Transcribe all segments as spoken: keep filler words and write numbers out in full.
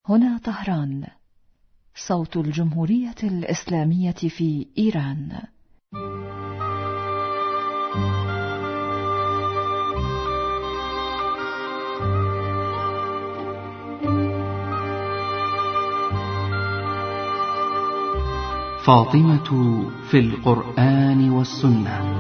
هنا طهران، صوت الجمهورية الإسلامية في إيران. فاطمة في القرآن والسنة.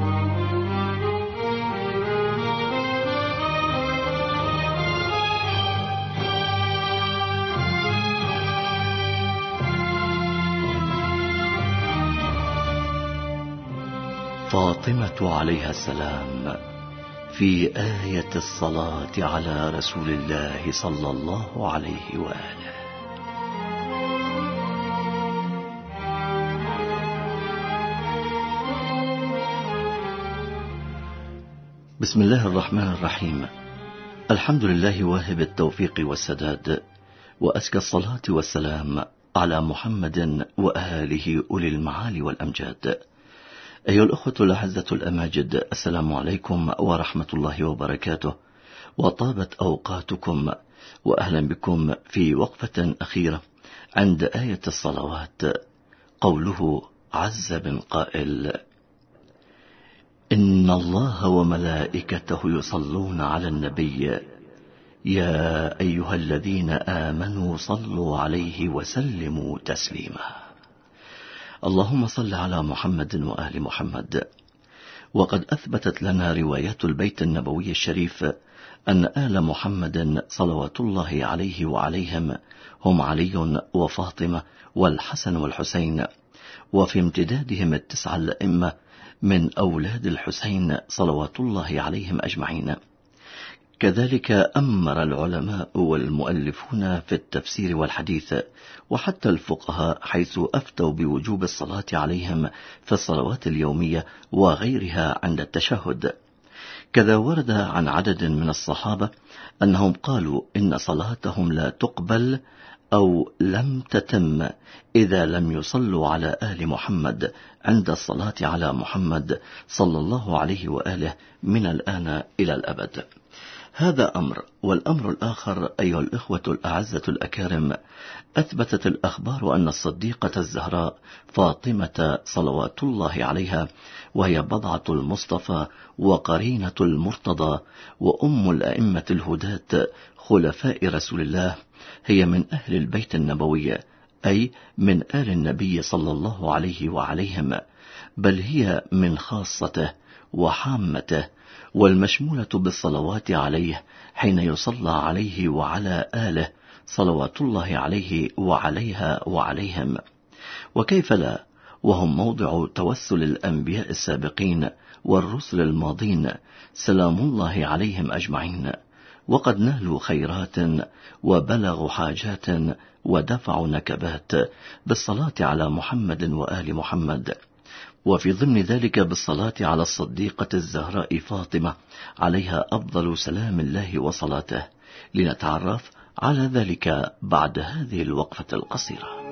فاطمة عليها السلام في آية الصلاة على رسول الله صلى الله عليه وآله. بسم الله الرحمن الرحيم. الحمد لله واهب التوفيق والسداد، وأزكى الصلاة والسلام على محمد وآله أولي المعالي والأمجاد. أيها الأخوة الأعزة الأماجد، السلام عليكم ورحمة الله وبركاته، وطابت أوقاتكم، وأهلا بكم في وقفة أخيرة عند آية الصلوات. قوله عز من قائل: إن الله وملائكته يصلون على النبي يا أيها الذين آمنوا صلوا عليه وسلموا تسليما. اللهم صل على محمد وآل محمد. وقد أثبتت لنا روايات البيت النبوي الشريف أن آل محمد صلوات الله عليه وعليهم هم علي وفاطمة والحسن والحسين، وفي امتدادهم التسعة الأئمة من أولاد الحسين صلوات الله عليهم أجمعين. كذلك أمر العلماء والمؤلفون في التفسير والحديث وحتى الفقهاء حيث أفتوا بوجوب الصلاة عليهم في الصلوات اليومية وغيرها عند التشهد. كذا ورد عن عدد من الصحابة أنهم قالوا إن صلاتهم لا تقبل أو لم تتم إذا لم يصلوا على آل محمد عند الصلاة على محمد صلى الله عليه وآله من الآن إلى الأبد. هذا أمر. والأمر الآخر أيها الإخوة الأعزة الأكارم، أثبتت الأخبار أن الصديقة الزهراء فاطمة صلوات الله عليها، وهي بضعة المصطفى وقرينة المرتضى وأم الأئمة الهداة خلفاء رسول الله، هي من أهل البيت النبوي، أي من آل النبي صلى الله عليه وعليهم، بل هي من خاصته وحامته، والمشمولة بالصلوات عليه حين يصلى عليه وعلى آله صلوات الله عليه وعليها وعليهم. وكيف لا، وهم موضع توسل الأنبياء السابقين والرسل الماضين سلام الله عليهم أجمعين، وقد نالوا خيرات وبلغوا حاجات ودفعوا نكبات بالصلاة على محمد وآل محمد، وفي ضمن ذلك بالصلاة على الصديقة الزهراء فاطمة عليها أفضل سلام الله وصلاته. لنتعرف على ذلك بعد هذه الوقفة القصيرة.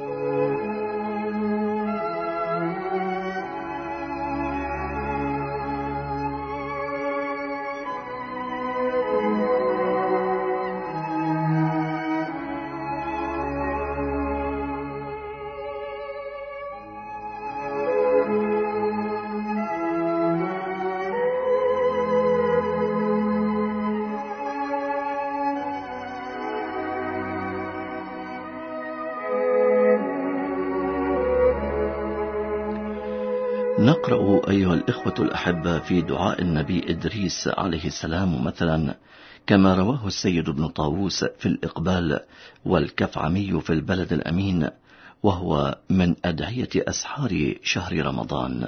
نقرأ أيها الإخوة الأحبة في دعاء النبي إدريس عليه السلام مثلا كما رواه السيد ابن طاووس في الإقبال والكفعمي في البلد الأمين، وهو من أدعية أسحار شهر رمضان.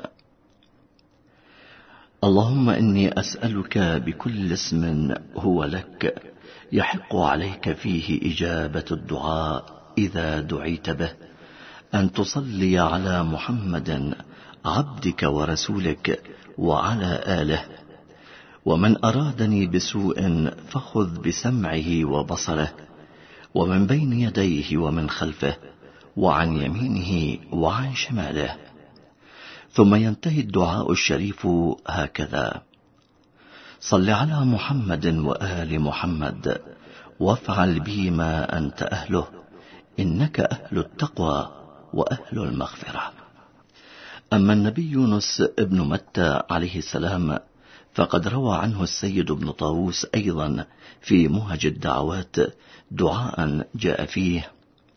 اللهم إني أسألك بكل اسم هو لك يحق عليك فيه إجابة الدعاء إذا دعيت به، أن تصلي على محمد عبدك ورسولك وعلى آله، ومن أرادني بسوء فخذ بسمعه وبصره، ومن بين يديه ومن خلفه، وعن يمينه وعن شماله. ثم ينتهي الدعاء الشريف هكذا: صل على محمد وآل محمد، وافعل بي ما أنت أهله، إنك أهل التقوى وأهل المغفرة. أما النبي يونس ابن متى عليه السلام فقد روى عنه السيد ابن طاووس أيضا في مهج الدعوات دعاء جاء فيه: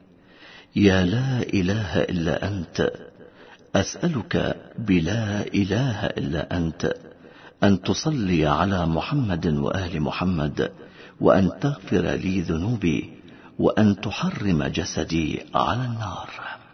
يا لا إله إلا أنت، أسألك بلا إله إلا أنت أن تصلي على محمد وآل محمد، وأن تغفر لي ذنوبي، وأن تحرم جسدي على النار.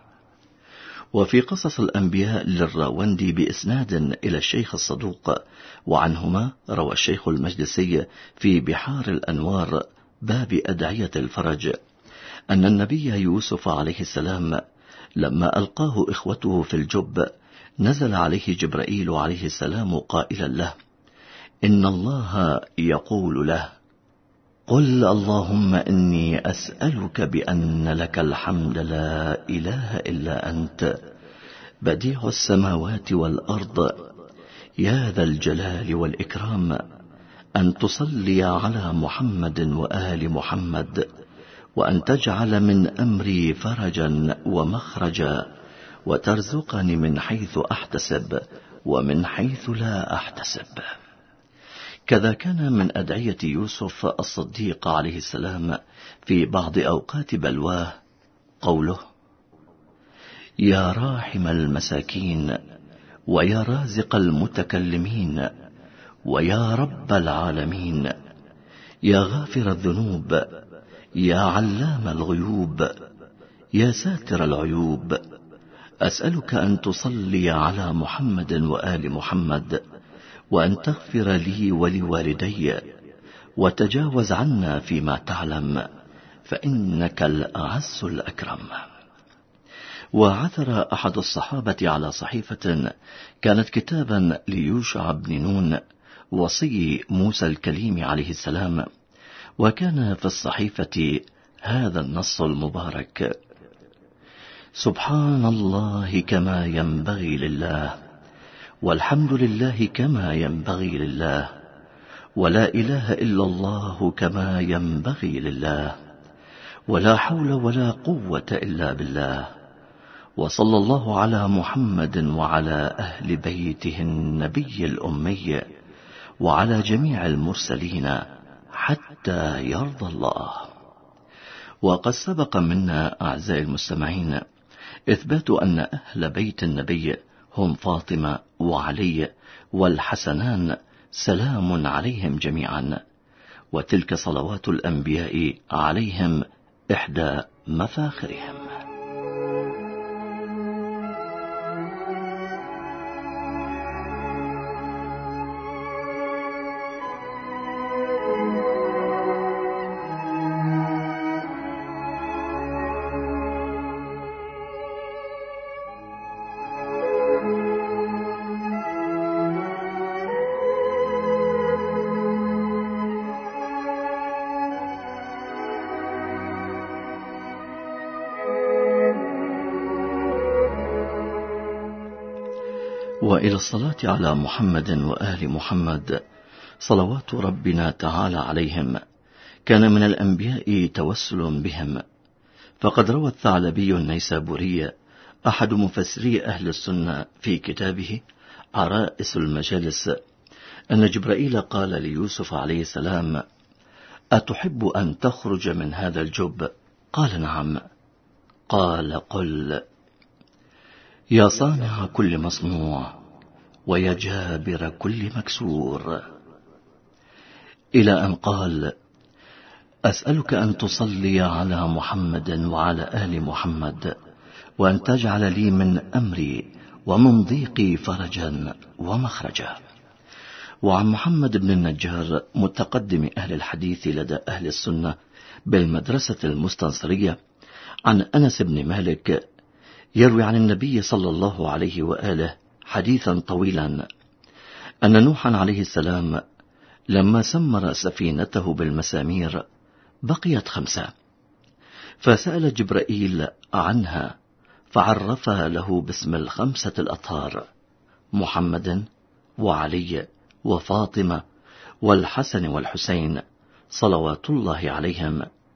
وفي قصص الأنبياء للراوندي بإسناد إلى الشيخ الصدوق وعنهما روى الشيخ المجلسي في بحار الأنوار باب أدعية الفرج أن النبي يوسف عليه السلام لما ألقاه إخوته في الجب نزل عليه جبرائيل عليه السلام قائلا له: إن الله يقول له: قل اللهم إني أسألك بأن لك الحمد لا إله إلا أنت، بديع السماوات والأرض، يا ذا الجلال والإكرام، أن تصلي على محمد وآل محمد، وأن تجعل من أمري فرجا ومخرجا، وترزقني من حيث أحتسب ومن حيث لا أحتسب. كذا كان من أدعية يوسف الصديق عليه السلام في بعض أوقات بلواه قوله: يا راحم المساكين، ويا رازق المتكلمين، ويا رب العالمين، يا غافر الذنوب، يا علام الغيوب، يا ساتر العيوب، أسألك أن تصلي على محمد وآل محمد، وأن تغفر لي ولوالدي، وتجاوز عنا فيما تعلم، فإنك الأعز الأكرم. وعثر أحد الصحابة على صحيفة كانت كتابا ليوشع بن نون وصي موسى الكليم عليه السلام، وكان في الصحيفة هذا النص المبارك: سبحان الله كما ينبغي لله، والحمد لله كما ينبغي لله، ولا إله إلا الله كما ينبغي لله، ولا حول ولا قوة إلا بالله، وصلى الله على محمد وعلى أهل بيته النبي الأمي، وعلى جميع المرسلين حتى يرضى الله. وقد سبق منا أعزائي المستمعين إثبات أن أهل بيت النبي هم فاطمة وعلي والحسنان سلام عليهم جميعا، وتلك صلوات الأنبياء عليهم إحدى مفاخرهم. وإلى الصلاة على محمد وآل محمد صلوات ربنا تعالى عليهم كان من الأنبياء توسل بهم. فقد روى الثعلبي النيسابوري أحد مفسري أهل السنة في كتابه عرائس المجالس أن جبرائيل قال ليوسف عليه السلام: أتحب أن تخرج من هذا الجب؟ قال: نعم. قال: قل: يا صانع كل مصنوع، ويا جابر كل مكسور، إلى أن قال: أسألك أن تصلي على محمد وعلى آل محمد، وأن تجعل لي من أمري ومن ضيقي فرجا ومخرجا. وعن محمد بن النجار متقدم أهل الحديث لدى أهل السنة بالمدرسة المستنصرية عن أنس بن مالك يروي عن النبي صلى الله عليه وآله حديثا طويلا أن نوحا عليه السلام لما سمر سفينته بالمسامير بقيت خمسة، فسأل جبرائيل عنها فعرفها له باسم الخمسة الأطهار: محمد وعلي وفاطمة والحسن والحسين صلوات الله عليهم،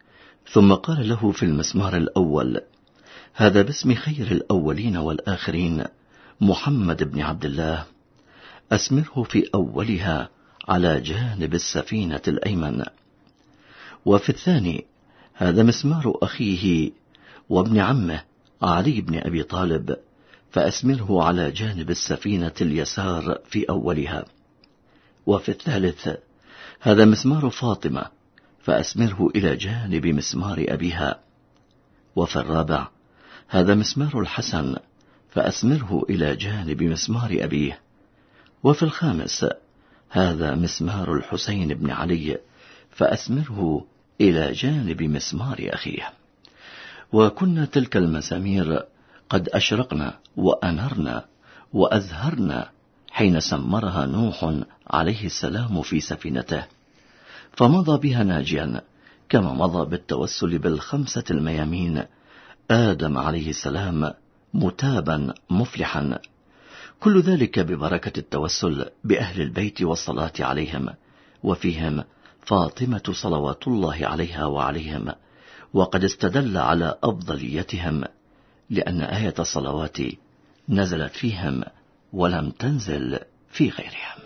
ثم قال له في المسمار الأول: هذا باسم خير الأولين والآخرين محمد بن عبد الله، أسمره في أولها على جانب السفينة الأيمن. وفي الثاني: هذا مسمار أخيه وابن عمه علي بن أبي طالب، فأسمره على جانب السفينة اليسار في أولها. وفي الثالث: هذا مسمار فاطمة، فأسمره إلى جانب مسمار أبيها. وفي الرابع: هذا مسمار الحسن، فأسمره إلى جانب مسمار أبيه. وفي الخامس: هذا مسمار الحسين بن علي، فأسمره إلى جانب مسمار أخيه. وكنا تلك المسامير قد أشرقنا وأنرنا وأزهرنا حين سمرها نوح عليه السلام في سفينته، فمضى بها ناجيا، كما مضى بالتوسل بالخمسة الميامين آدم عليه السلام متابا مفلحا. كل ذلك ببركة التوسل بأهل البيت والصلاة عليهم، وفيهم فاطمة صلوات الله عليها وعليهم، وقد استدل على أفضليتهم لأن آية الصلوات نزلت فيهم ولم تنزل في غيرهم.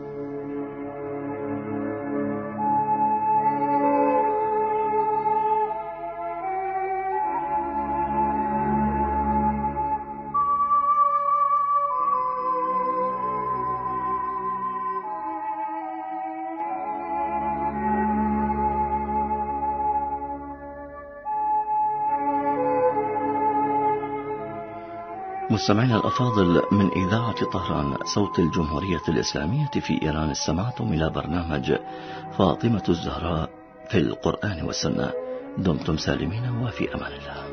مستمعينا الأفاضل، من إذاعة طهران صوت الجمهورية الإسلامية في إيران، استمعتم إلى برنامج فاطمة الزهراء في القرآن والسنة. دمتم سالمين وفي أمان الله.